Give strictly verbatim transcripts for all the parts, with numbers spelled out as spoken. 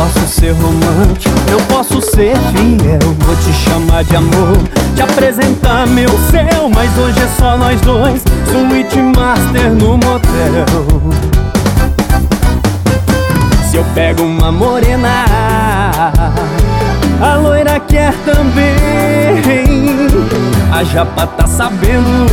posso ser romântico, eu posso ser fiel. Vou te chamar de amor, te apresentar meu céu. Mas hoje é só nós dois, suíte master no motel. Se eu pego uma morena, a loira quer também. A japa tá sabendo,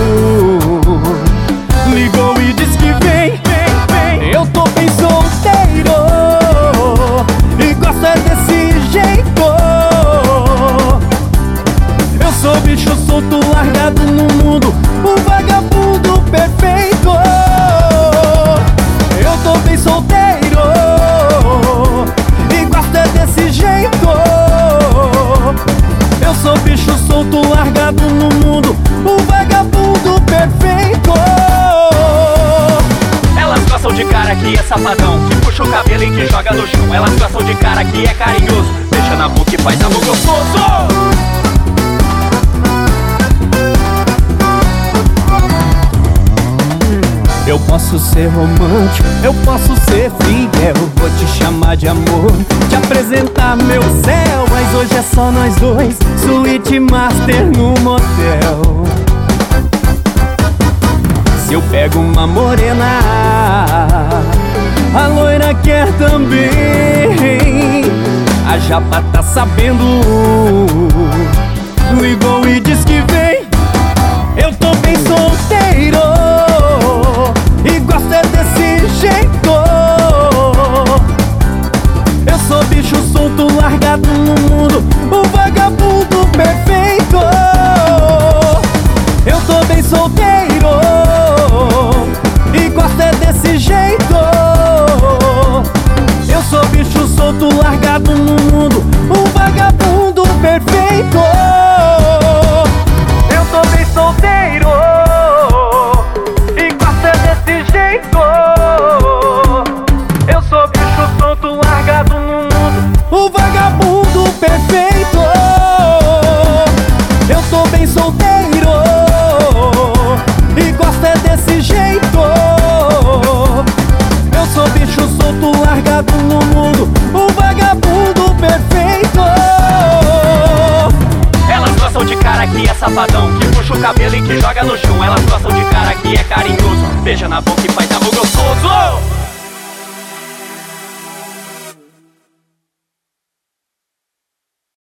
ligou e diz que vem, vem, vem. Eu tô bem solteiro e gosto é desse jeito. Eu sou bicho solto, largado no mundo, um vagabundo perfeito. Eu tô bem solteiro e gosto é desse jeito. Eu sou bicho solto, largado no mundo, um vagabundo perfeito. Elas gostam de cara que é safadão, que puxa o cabelo e que joga no chão. Elas gostam de cara que é carinhoso, deixa na boca e faz amor gostoso. Eu posso ser romântico, eu posso ser fiel. Vou te chamar de amor, te apresentar meu céu. Mas hoje é só nós dois, suíte master no motel. Se eu pego uma morena, a loira quer também. A japa tá sabendo, ligou e diz que vem. Eu tô bem solteiro e gosto é desse jeito. Eu sou bicho solto, largado no mundo, um vagabundo perfeito. Eu tô bem solteiro e gosto é desse jeito. Eu sou bicho solto, largado no mundo, um vagabundo perfeito. Eu tô bem solteiro e gosto é desse jeito. Eu sou bicho solto, largado no mundo, um vagabundo perfeito. Eu tô bem solteiro e gosto é desse jeito. Eu sou bicho solto, largado no mundo, um vagabundo perfeito. Elas gostam de cara que é safadão, que puxa o cabelo e que joga no chão. Elas gostam de cara que é carinhoso, beija na boca e